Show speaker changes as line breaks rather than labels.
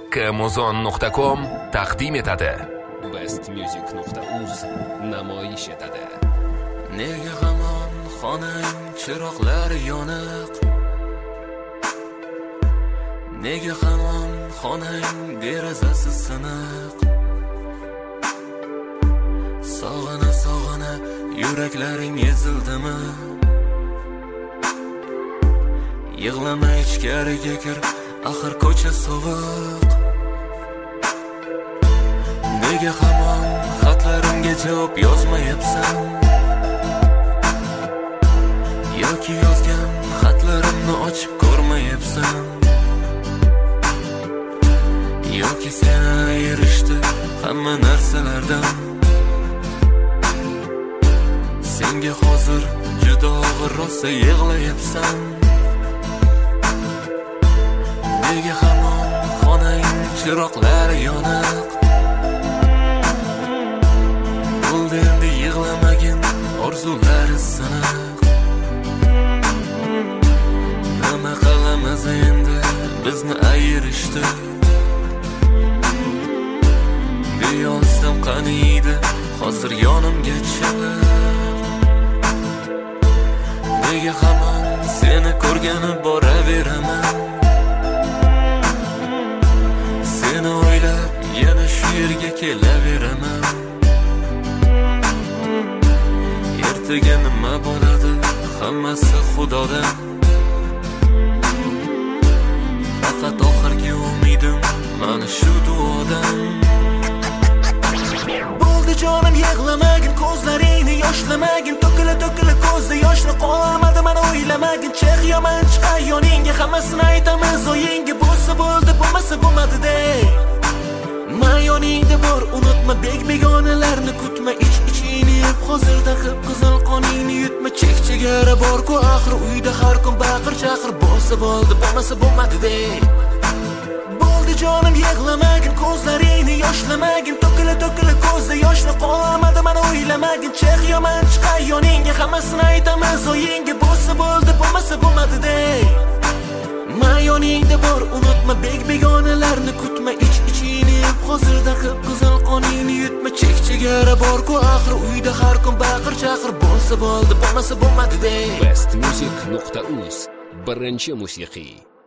kmuzon.com taqdim etadi.
bestmusic.uz namoyish etadi.
Nega hamon xonang chiroqlari yoniq? Nega hamon xonang derazasi siniq? Sog'ina yuraklaring ezildimi? Yig'lama ichkariga kir, axir ko'cha sovuq. Nega hamon xatlarimga javob yozmayapsan? Yoki yozgan xatlarimni ochib ko'rmayapsan? Yoki seni ayirishdi hamma narsalardan? Senga hozir juda og'ir rosa yig'layapsan? Nega hamon xonang chiroqlari yoniq? Bo'ldi endi yig'lamagin, orzulari siniq. Nima qilamiz endi, bizni ayirishdi. Deyolsam qaniydi, hozir yonimga chiq. Nega hamon seni ko'rgani boraveraman? Seni o'ylab yana shu yerga kelaveraman. Ertaga nima bo'ladi, hammasi Xudodan. Faqat oxirgi umidim mana shu duodan. Bo'ldi jonim, yig'lamagin, ko'zlaringni yoshlamagin. To'kila ko'zda yoshlar qolmadi, mana o'ylamagin. Chiq yomon chiqay yoningga, hammasini aytamiz o'yingga. Bo'lsa bo'ldi, bo'lmasa bo'lmadi de. Mayoningda bor, unutma begonalarni kutma. Ich-ichingni yeb, hozirda qip-qizil qoningni yutma. Chek-chegara bor-ku, axir uyda har kun baqir-chaqir. Bo'lsa bo'ldi, bo'lmasa bo'lmadi de. Bo'ldi jonim, yig'lamagin, ko'zlaringni yoshlamagin. To'kila ko'zda yoshlar qolmadi, mana o'ylamagin. Chiq yomon chiqay yoningga, hammasini aytamiz o'yingga. Bo'lsa bo'ldi, bo'lmasa bo'lmadi de. Mayoningda bor, unutma begonalarni kutma. Ich-ichingni yeb, hozirda qip-qizil qoningni yutma. Chek-chegara bor-ku, axir uyda har kun baqir-chaqir. Bo'lsa bo'ldi, bo'lmasa bo'lmadi de.
bestmusic.uz birinchi musiqiy